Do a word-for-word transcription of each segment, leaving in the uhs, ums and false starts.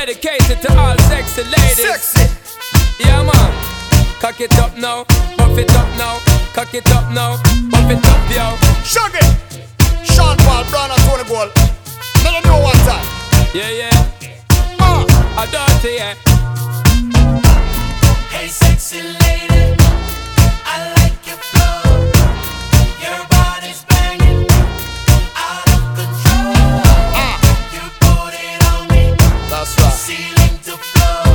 Dedicated to all sexy ladies. Sexy. Yeah, man. Cock it up now, buff it up now. Cock it up now, buff it up, yo. Shaggy. Sean Paul, Brown and Tony Gold. Let them know one time. Yeah, yeah. Ah. I dirty, yeah. Hey, sexy lady, I like your flow. Your body's banging, out of control. Ah. You put it on me, That's right. ceiling to floor.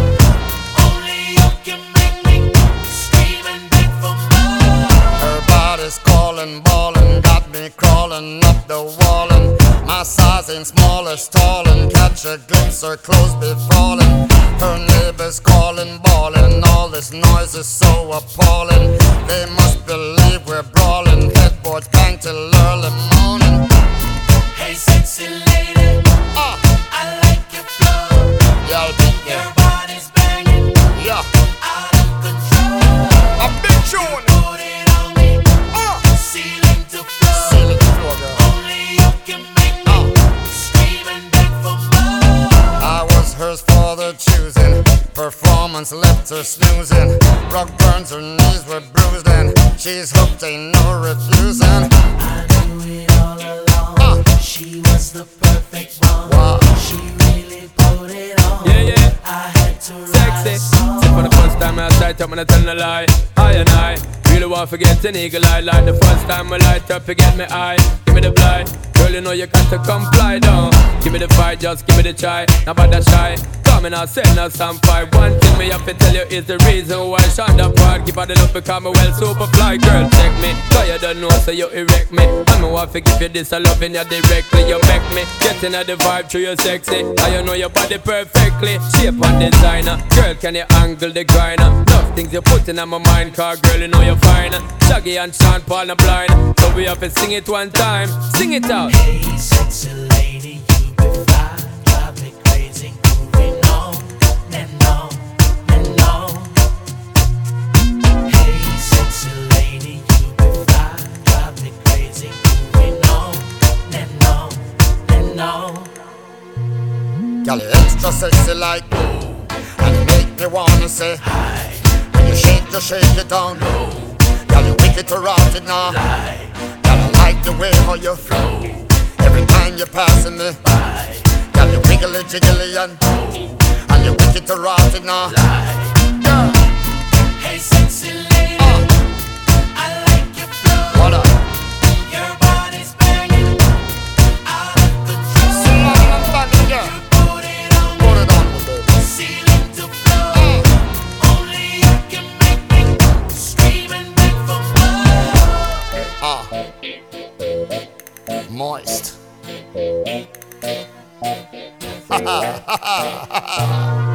Only you can make me scream and beg for more. Her body's calling, ballin', got me crawling up the wall. And my size ain't small as tall, and catch a glimpse, her clothes be falling. Her neighbors calling, bawling, all this noise is so appalling. They must believe we're brawling, headboards bang till early morning. Hey, sexy lady, Ah, I like your flow. yeah, big Your yeah, body's banging, yeah, out of control. a big tune. Put it on me, Ah, ceiling to floor. ceiling to floor, girl. Only you can make me scream and beg for more. I was hers for the choosing. Performance left her snoozing. Rock burns, her knees were bruised, and she's hooked, ain't no refusing. I knew it all along. Ah. She was the perfect one. Wow. She really put it on. Yeah, yeah. I had to write Sexy. a song. See, for the first time I sight up and I tell no lie. I and I really want to get an eagle eye. Like the first time I light up, you get me eye. Give me the blind. Girl, you know you got to comply down. Give me the fight, just give me the try. Not bad that shy. Come and I'll send us some fight. One thing me have to tell you is the reason why Shonda Park give her the love because me well super fly. Girl, check me. Cause you don't know so you erect me. And me want to give you this a loving you directly. You make me getting at the vibe through your sexy. And you know your body perfectly. Shape and designer. Girl, can you angle the grinder? Love things you put in my mind. Cause girl, you know you're fine. Shaggy and Sean Paul are blind. So we have to sing it one time. Sing it out. Hey, sexy lady, you be fly, drive me crazy, moving on and on and on. Hey, sexy lady, you be fly, drive me crazy, moving on and on and on. Girl, you extra sexy like ooh, and you make me wanna say Hi, when you shake, you shake it down low. Girl, you wicked to rot it now. lie, Girl, I like the way how you flow. Every time you're passing me, bye, girl, you wiggly jiggly and and you wicked to rot it now. lie. Girl, Hey, sexy lady, ah, I like your flow. what up? Your body's banging, out of control. Sing on and bang, girl. Put it on me. Put it on me, baby. Ceiling to floor. Ah, Only you can make me scream and beg for more. ah, moist. Ha ha ha ha ha.